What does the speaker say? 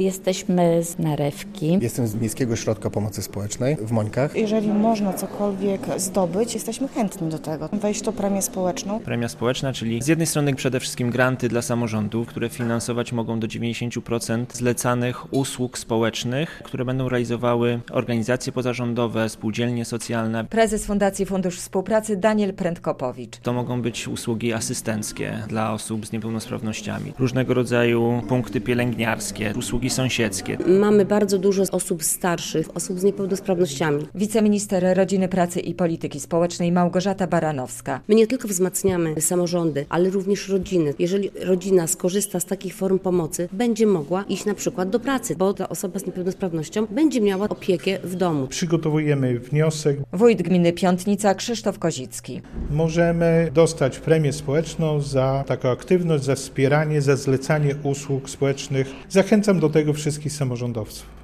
Jesteśmy z Narewki. Jestem z Miejskiego Ośrodka Pomocy Społecznej w Mońkach. Jeżeli można cokolwiek zdobyć, jesteśmy chętni do tego. Wejść to premię społeczną. Premia społeczna, czyli z jednej strony przede wszystkim granty dla samorządów, które finansować mogą do 90% zlecanych usług społecznych, które będą realizowały organizacje pozarządowe, spółdzielnie socjalne. Prezes Fundacji Fundusz Współpracy Daniel Prędkopowicz. To mogą być usługi asystenckie dla osób z niepełnosprawnościami, różnego rodzaju punkty pielęgniarskie, usługi sąsiedzkie. Mamy bardzo dużo osób starszych, osób z niepełnosprawnościami. Wiceminister Rodziny, Pracy i Polityki Społecznej Małgorzata Baranowska. My nie tylko wzmacniamy samorządy, ale również rodziny. Jeżeli rodzina skorzysta z takich form pomocy, będzie mogła iść na przykład do pracy, bo ta osoba z niepełnosprawnością będzie miała opiekę w domu. Przygotowujemy wniosek. Wójt gminy Piątnica Krzysztof Kozicki. Możemy dostać premię społeczną za taką aktywność, za wspieranie, za zlecanie usług społecznych. Zachęcam do tego wszystkich samorządowców.